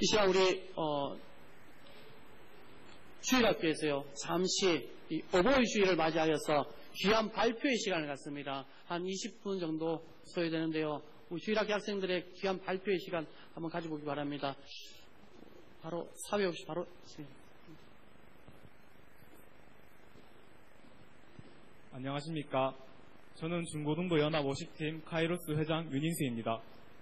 이 시간 우리 주일학교에서요 잠시 이 어버이 주일을 맞이하여서 귀한 발표의 시간을 갖습니다. 한 20분 정도 소요되는데요. 우리 주일학교 학생들의 귀한 발표의 시간 한번 가져보기 바랍니다. 바로 사회 없이 바로 안녕하십니까. 저는 중고등부 연합 워십팀 카이로스 회장 윤인수입니다.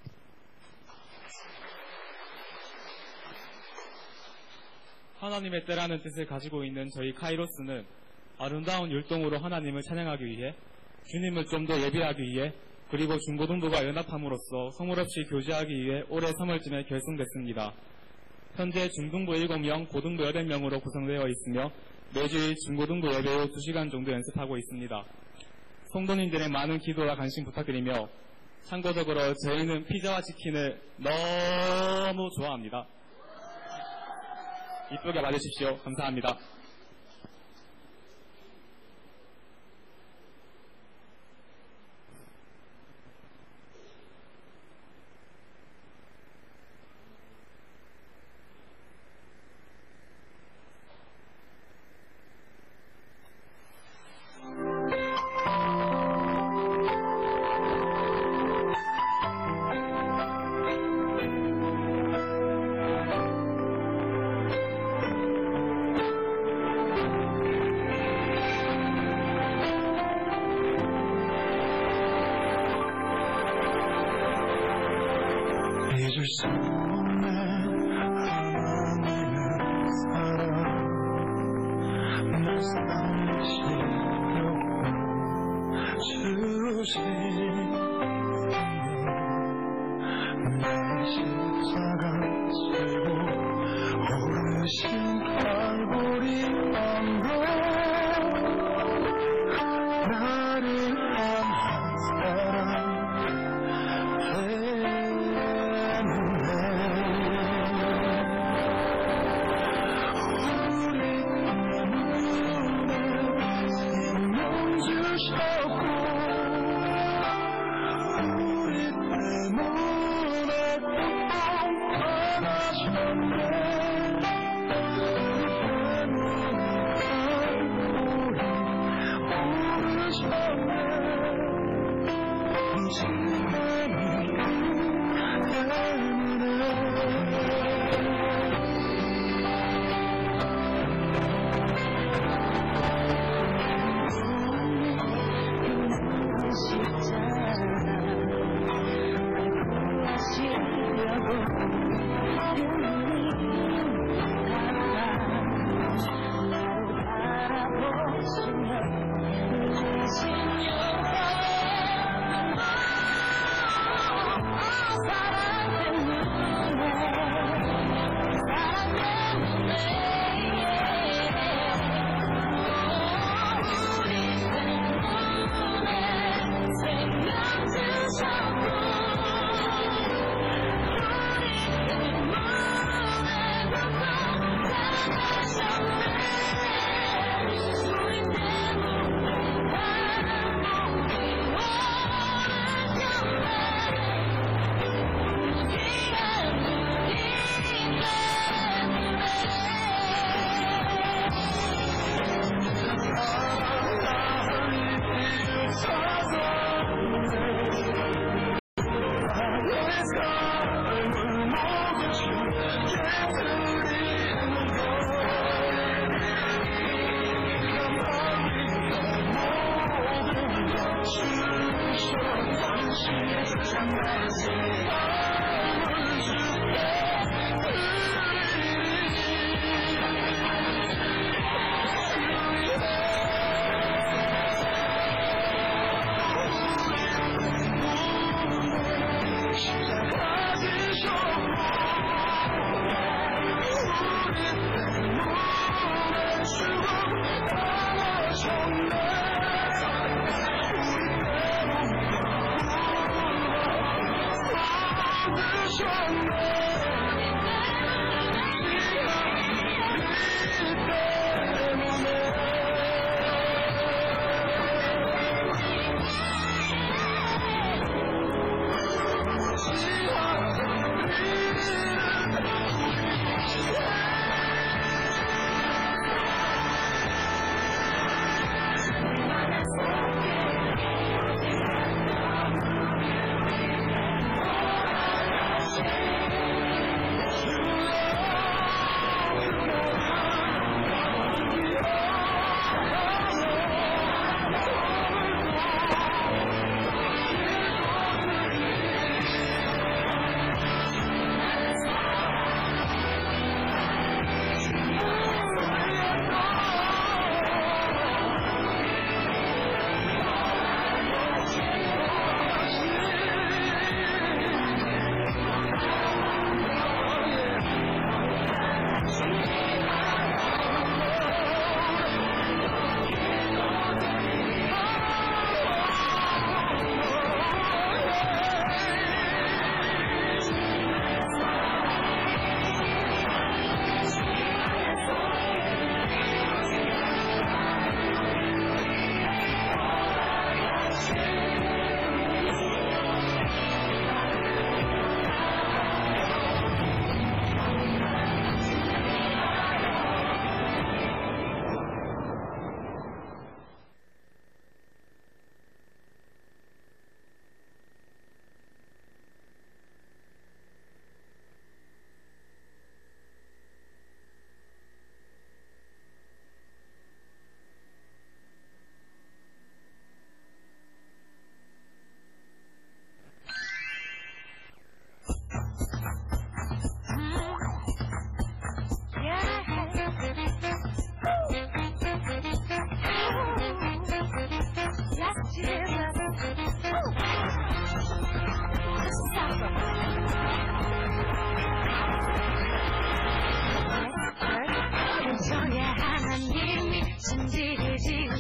하나님의 때라는 뜻을 가지고 있는 저희 카이로스는 아름다운 율동으로 하나님을 찬양하기 위해, 주님을 좀 더 예배하기 위해, 그리고 중고등부가 연합함으로써 허물 없이 교제하기 위해 올해 3월쯤에 결성됐습니다. 현재 중등부 7명, 고등부 8명으로 구성되어 있으며 매주일 중고등부 예배 후 2시간 정도 연습하고 있습니다. 성도님들의 많은 기도와 관심 부탁드리며, 참고적으로 저희는 피자와 치킨을 너무 좋아합니다. 이쁘게 봐주십시오. 감사합니다. 잊을 수 없는 하나님의 사랑, 날 살리시려고 주신 내 십자가 지고 오르신 갈보리 언덕, 나를 향한 사랑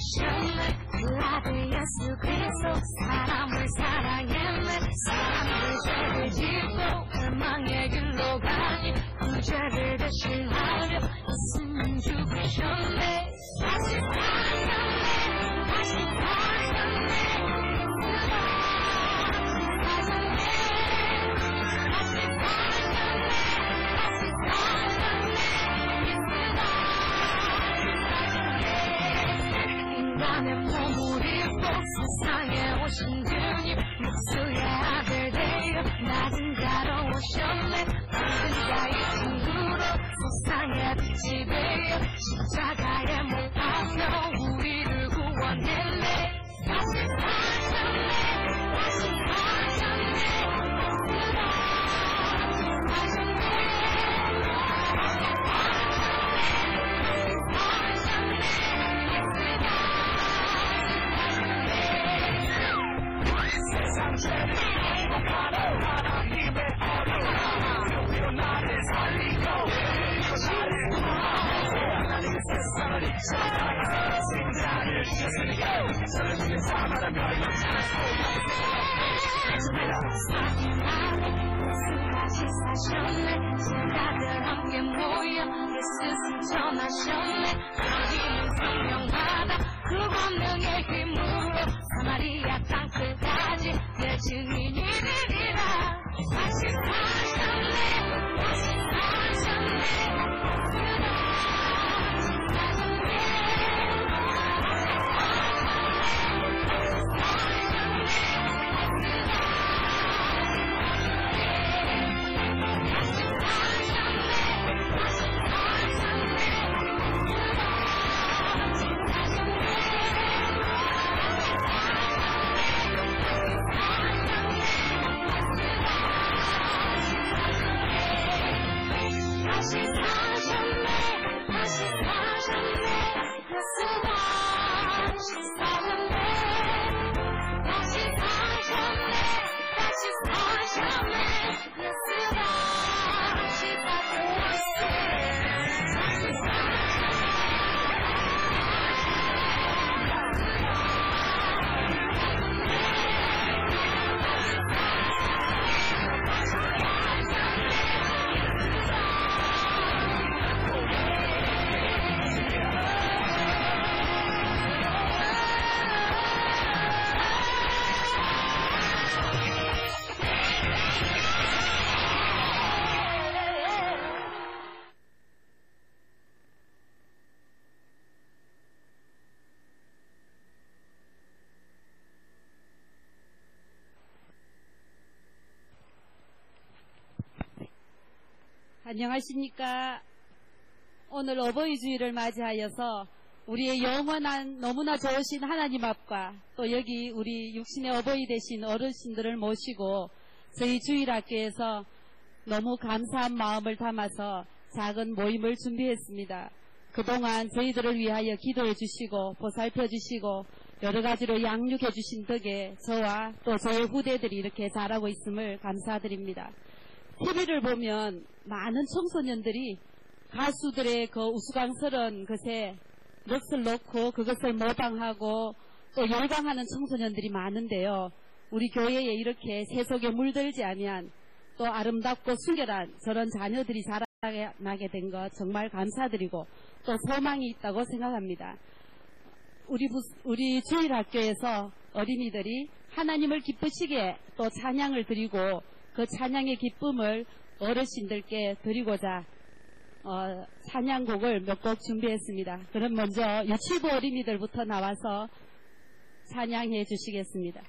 오셨네 그 아들 예수 그리스도 사람을 사랑했네 사람들 죄를 짓고 멸망의 길로 가니 그 죄를 대신하려 예수님 죽으셨네 다시 사셨네 다시 사셨네 인간의 몸을 입고 세상에 오신 주님 목수의 아들 되어 낮은 자로 오셨네 낮은 자의 친구로 세상의 빛이 되어 십자가에 못 박혀 우리를 구원했네 다시 사셨네 다시 사셨네 세상 죄를 행복하러 하나님의 어려운 나를 살리고 나를 구하고 하나님의 세상을 입자가 생자를 주시니까 저를 믿는 자마다 멸망하고 다시 사셨네 신자들 함께 모여 예수 승천하셨네 여기는 성령마다 그 권능의 힘으로 사마리아 땅 끝까지 내 증인이 되리라 다시 사셨네 다시 사셨네 안녕하십니까. 오늘 어버이 주일을 맞이하여서 우리의 영원한 너무나 좋으신 하나님 앞과 또 여기 우리 육신의 어버이 되신 어르신들을 모시고 저희 주일학교에서 너무 감사한 마음을 담아서 작은 모임을 준비했습니다. 그동안 저희들을 위하여 기도해 주시고 보살펴 주시고 여러 가지로 양육해 주신 덕에 저와 또 저의 후대들이 이렇게 자라고 있음을 감사드립니다. TV를 보면 많은 청소년들이 가수들의 그 우스꽝스러운 것에 넋을 놓고 그것을 모방하고 또 열광하는 청소년들이 많은데요. 우리 교회에 이렇게 세속에 물들지 아니한 또 아름답고 순결한 저런 자녀들이 자라나게 된 것 정말 감사드리고 또 소망이 있다고 생각합니다. 우리 주일학교에서 어린이들이 하나님을 기쁘시게 또 찬양을 드리고 그 찬양의 기쁨을 어르신들께 드리고자 찬양곡을 몇 곡 준비했습니다. 그럼 먼저 유치부 어린이들부터 나와서 찬양해 주시겠습니다.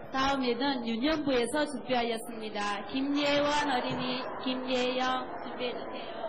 다음에는 유년부에서 준비하였습니다. 김예원 어린이, 김예영 준비해주세요.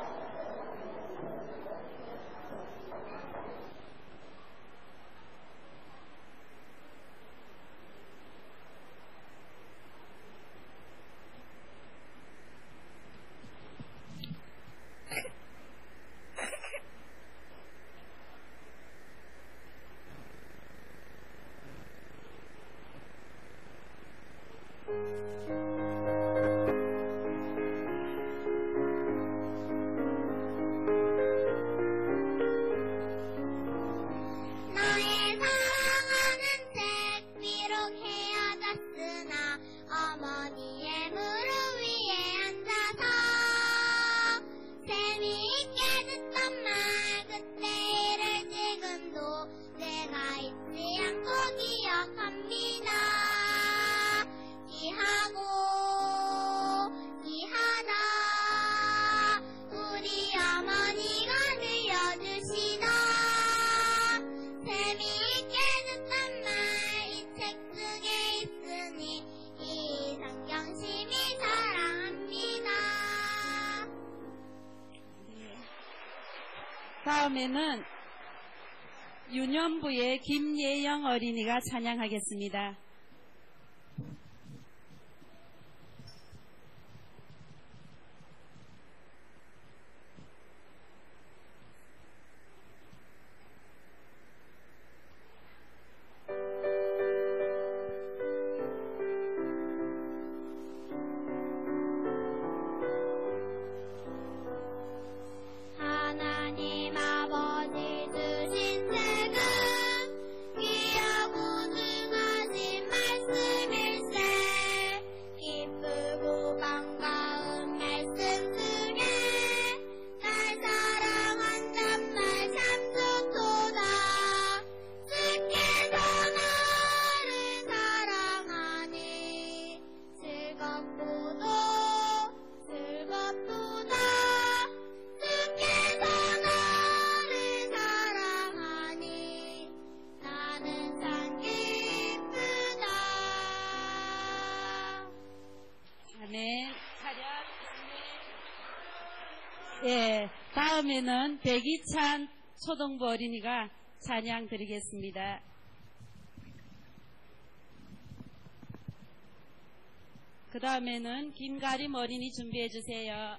너의 사랑하는 책 비록 헤어졌으나 어머니의 무릎 위에 앉아서 재미있게 듣던 말 그때를 지금도 내가 잊지 않고 기억합니다. 기하고 기하다 우리 어머니가 들려주시던 재미있게 듣던 말 이 책 속에 있으니 이 성경심이 사랑합니다. 다음에는 유년부의 김예영 어린이가 찬양하겠습니다. 하나님 아버지 주신 책은 귀하고 중하신 말씀일세. 기쁘고 반가운 말씀 중에 날 사랑한단 말 참 좋도다. 주께서 나를 사랑하니 즐겁도다. 주께서 나를 사랑하니 나는 참 기쁘다. 아멘. 차렷. 예, 다음에는 백이찬 초등부 어린이가 찬양 드리겠습니다. 그 다음에는 김가림 어린이 준비해 주세요.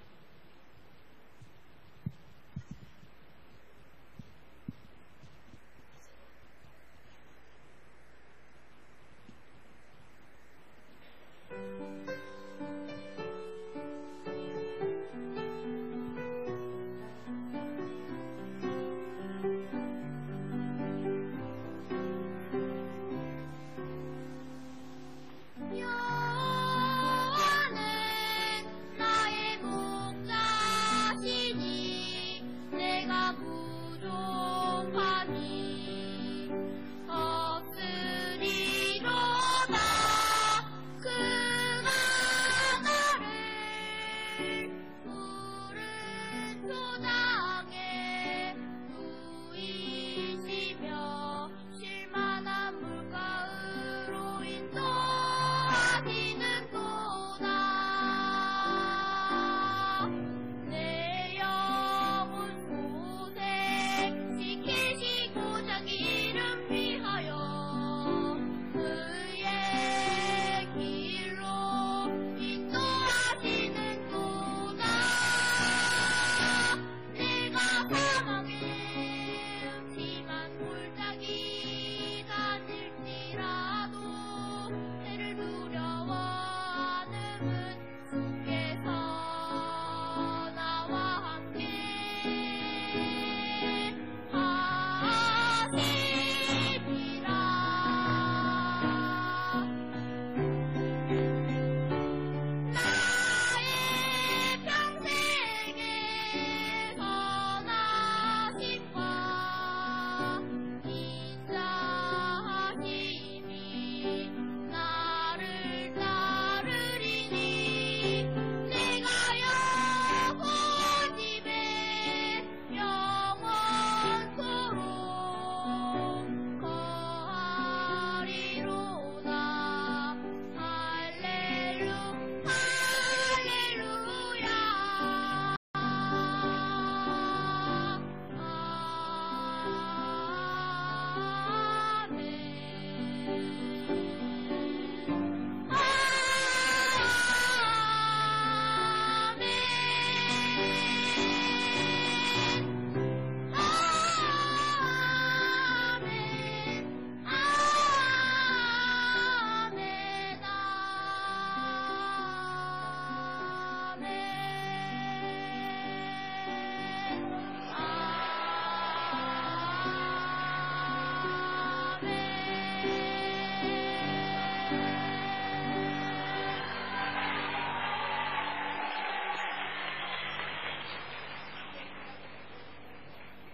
여호와는 나의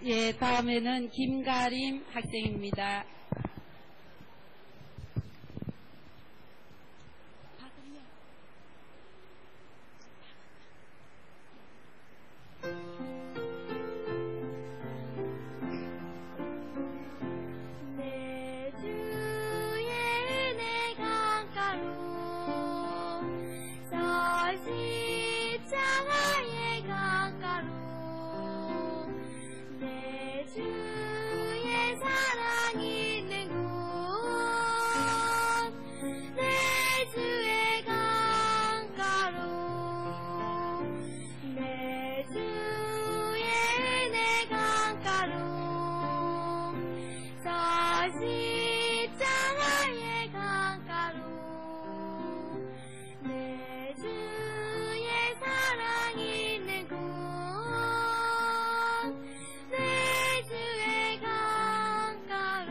예, 다음에는 김가림 학생입니다. 내 주의 내 강가로 저 십자가의 강가로 내 주의 사랑 있는 곳 내 주의 강가로 내 주의 내 강가로 저 십자가의 강가로 내 주의 사랑 있는 곳 내 주의 강가로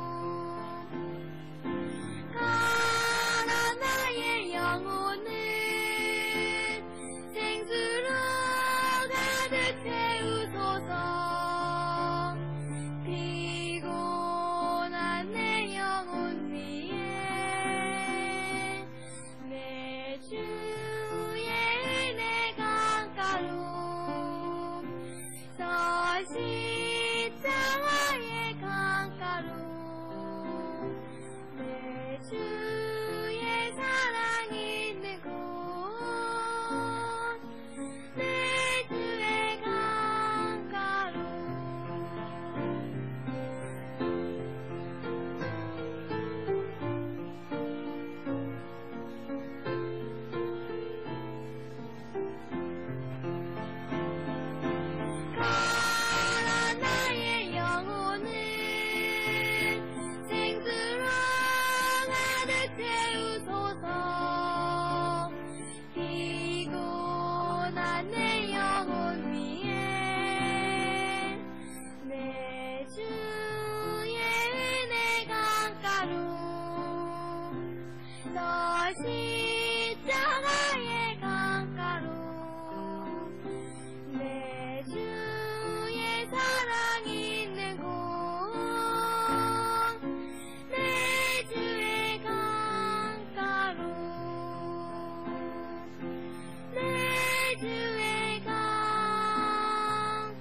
가라 나의 영혼을 생수로 가득 채우소서 피곤한 내 영혼 위에 내 주의 내 강가로 저 십자가의 강가로 내 주의 사랑 있는 곳 내 주의 강가로 가라 나의 영혼을 생수로 가득 채우소서 피곤한 내 영혼 위에 내 주의 은혜 강가로 저 십자가의 강가로 내 주의 사랑 있는 곳 내 주의 강가로 내 주의 강가로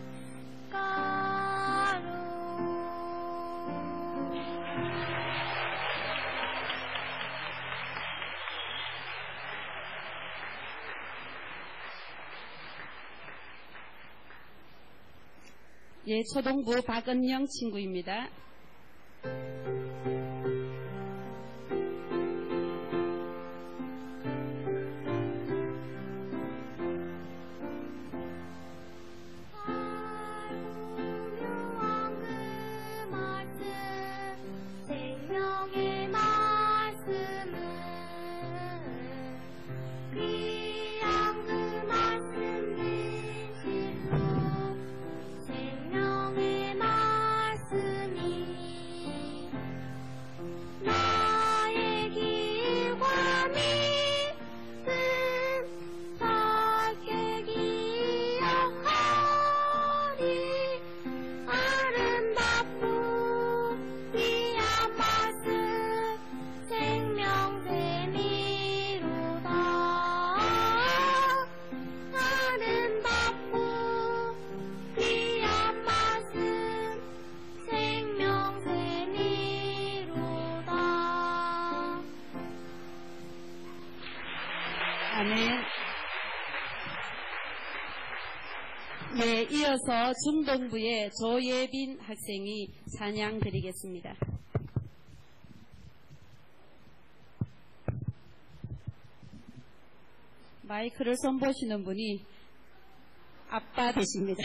예, 초동부 박은영 친구입니다. 묘한 그 말씀 생명의 말씀은 귀한 그 말씀 되시고 생명의 말씀이 나의 길과 믿음 밝게 기억하리 아름답고 귀한 말씀 생명샘이로다 아름답고 귀한 말씀 생명샘이로다 아멘. 네, 이어서 중동부의 조예빈 학생이 찬양 드리겠습니다. 마이크를 손보시는 분이 아빠 되십니다.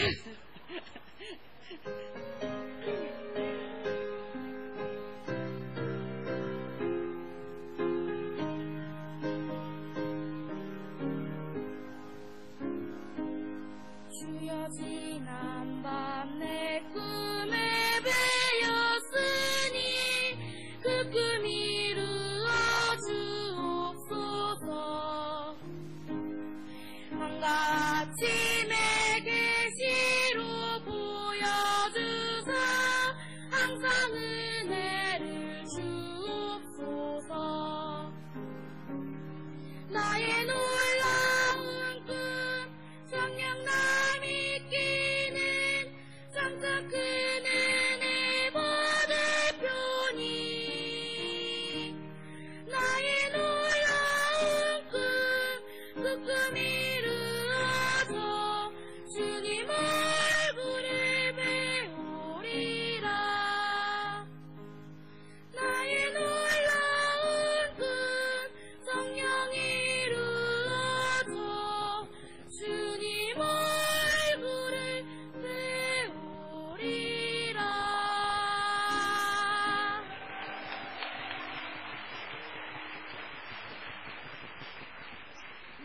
주여 지난 밤 내 꿈에 배였으니 그 꿈 이루어 주옵소서 한가치 내 계시로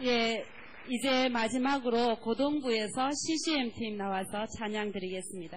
예, 이제 마지막으로 고동부에서 CCM팀 나와서 찬양 드리겠습니다.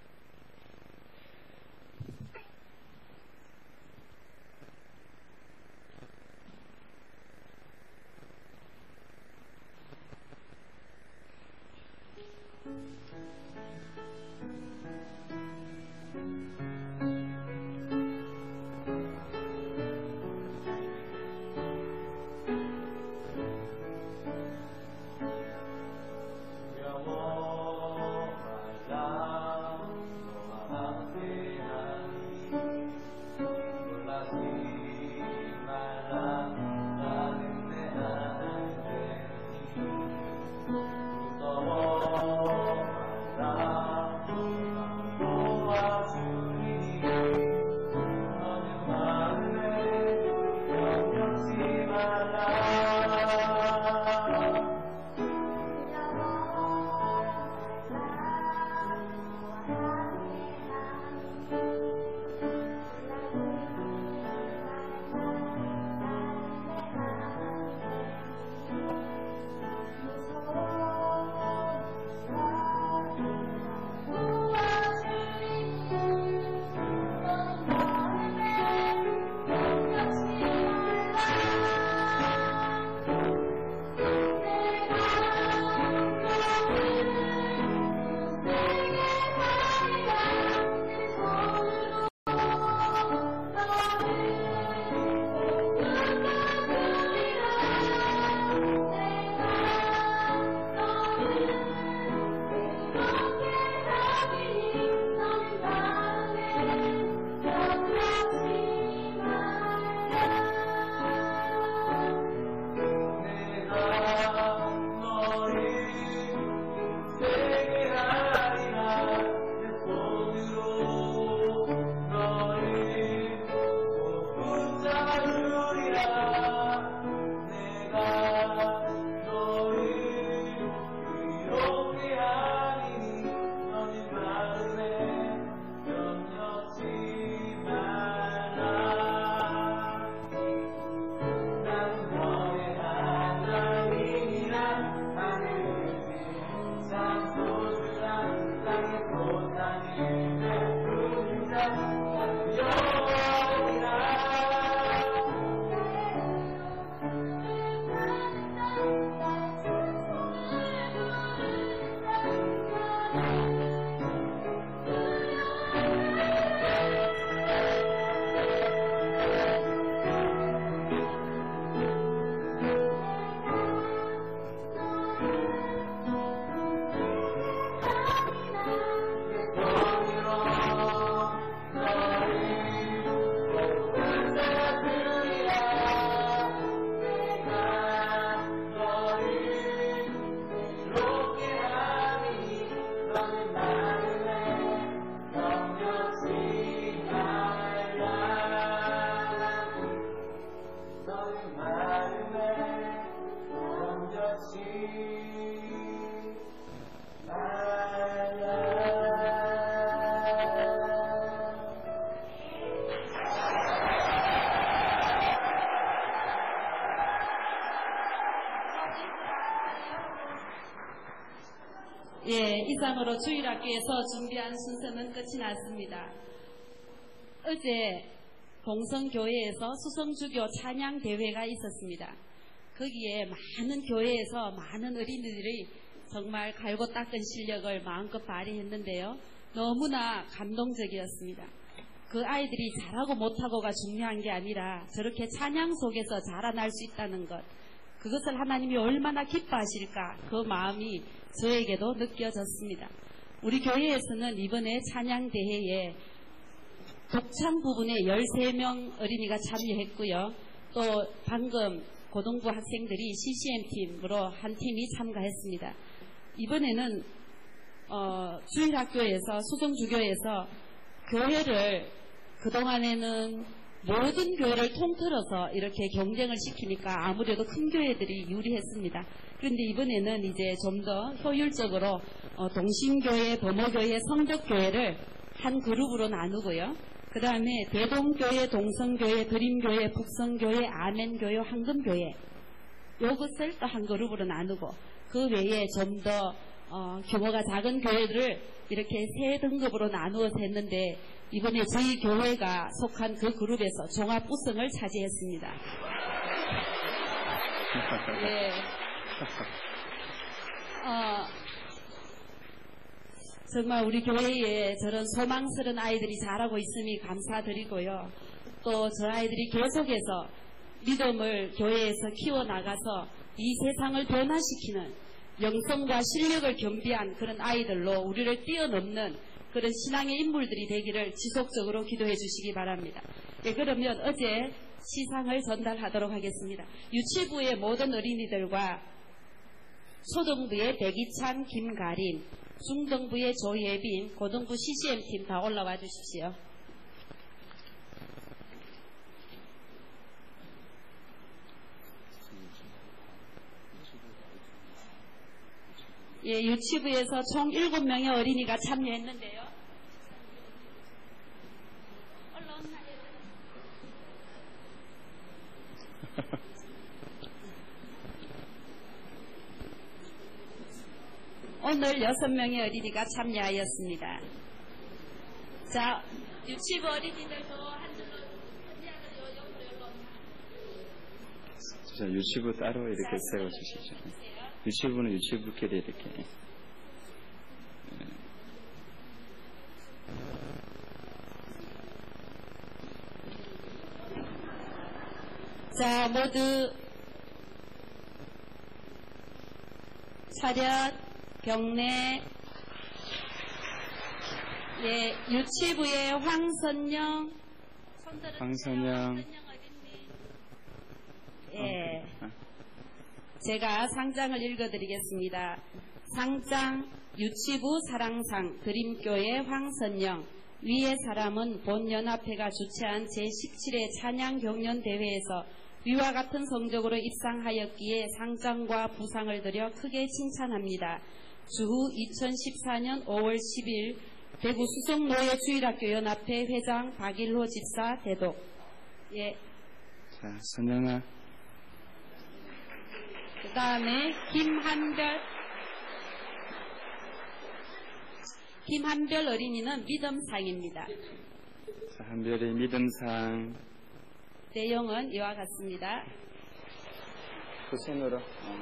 예, 이상으로 주일학교에서 준비한 순서는 끝이 났습니다. 어제 동성교회에서 수성주교 찬양대회가 있었습니다. 거기에 많은 교회에서 많은 어린이들이 정말 갈고 닦은 실력을 마음껏 발휘했는데요. 너무나 감동적이었습니다. 그 아이들이 잘하고 못하고가 중요한 게 아니라 저렇게 찬양 속에서 자라날 수 있다는 것, 그것을 하나님이 얼마나 기뻐하실까, 그 마음이 저에게도 느껴졌습니다. 우리 교회에서는 이번에 찬양대회에 독창 부분에 13명 어린이가 참여했고요. 또 방금 고등부 학생들이 CCM팀으로 한 팀이 참가했습니다. 이번에는 주일학교에서 수성주교에서 교회를 그동안에는 모든 교회를 통틀어서 이렇게 경쟁을 시키니까 아무래도 큰 교회들이 유리했습니다. 그런데 이번에는 이제 좀 더 효율적으로 동신교회, 범어교회, 성적교회를 한 그룹으로 나누고요. 그 다음에 대동교회, 동성교회, 드림교회, 북성교회, 아멘교회, 황금교회, 요것을 또 한 그룹으로 나누고 그 외에 좀 더 규모가 작은 교회들을 이렇게 세 등급으로 나누어서 했는데 이번에 저희 교회가 속한 그 그룹에서 종합 우승을 차지했습니다. 예. 정말 우리 교회에 저런 소망스러운 아이들이 자라고 있음이 감사드리고요. 또 저 아이들이 계속해서 믿음을 교회에서 키워나가서 이 세상을 변화시키는 영성과 실력을 겸비한 그런 아이들로 우리를 뛰어넘는 그런 신앙의 인물들이 되기를 지속적으로 기도해 주시기 바랍니다. 예, 그러면 어제 시상을 전달하도록 하겠습니다. 유치부의 모든 어린이들과 초등부의 백이찬, 김가림, 중등부의 조예빈, 고등부 CCM팀 다 올라와 주십시오. 예, 유치부에서 총 7명의 어린이가 참여했는데요. 오늘 6명의 어린이가 참여하였습니다. 자, 유치부 어린이들도 한줄로 자, 유치부 따로 이렇게 세워주시죠. 유치부는 유치부끼리 이렇게. 자, 모두 차렷, 경례. 예, 유치부의 황선영. 황선영. 예. 제가 상장을 읽어드리겠습니다. 상장 유치부 사랑상 드림교회 황선영. 위의 사람은 본연합회가 주최한 제17회 찬양경연대회에서 위와 같은 성적으로 입상하였기에 상장과 부상을 드려 크게 칭찬합니다. 주후 2014년 5월 10일 대구 수성노예주일학교 연합회 회장 박일호 집사 대독. 예. 자, 선영아. 그 다음에 김한별 어린이는 믿음상입니다. 자, 한별의 믿음상. 내용은 이와 같습니다. 그 손으로.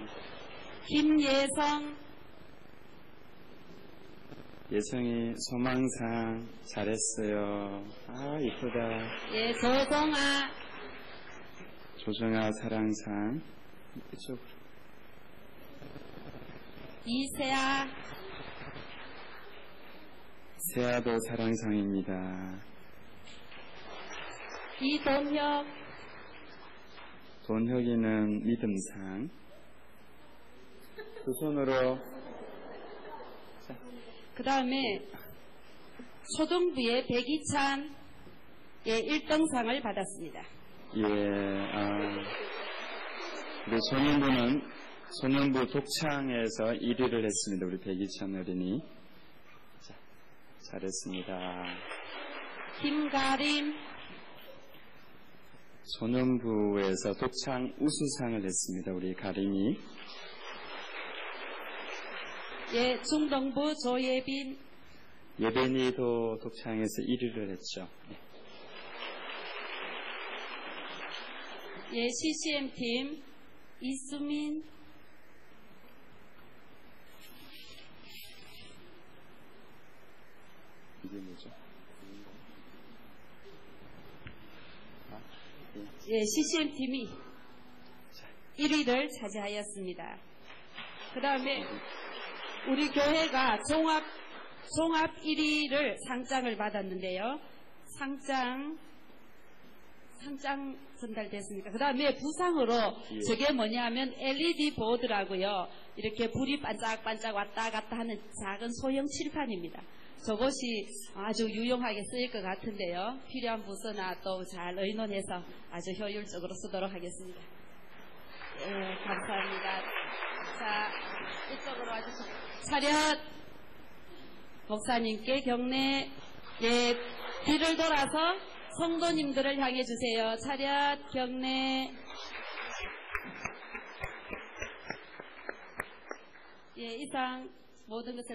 김예성. 예성이 소망상. 잘했어요. 아, 이쁘다. 예, 조정아. 조정아 사랑상. 이쪽으로. 이세아. 세아도 사랑상입니다. 이돈혁. 돈혁이는 믿음상. 두 손으로. 그 다음에 초등부의 백이찬. 예, 1등상을 받았습니다. 예, 우리 소년부 독창에서 1위를 했습니다. 우리 백이찬 어린이. 자, 잘했습니다. 김가림. 소년부에서 독창 우수상을 했습니다. 우리 가림이. 예, 중등부 조예빈. 예빈이도 독창에서 1위를 했죠. 예, CCM팀 이수민. 이게 뭐죠? 예, CCM팀이 1위를 차지하였습니다. 그 다음에 우리 교회가 종합 1위를 상장을 받았는데요. 상장 전달됐습니까? 그 다음에 부상으로 저게 뭐냐면 LED 보드라고요. 이렇게 불이 반짝반짝 왔다 갔다 하는 작은 소형 칠판입니다. 저것이 아주 유용하게 쓰일 것 같은데요. 필요한 부서나 또 잘 의논해서 아주 효율적으로 쓰도록 하겠습니다. 예, 감사합니다. 자, 이쪽으로 와주세요. 차렷. 목사님께 경례. 예, 뒤를 돌아서 성도님들을 향해 주세요. 차렷, 경례. 예, 이상 모든 것을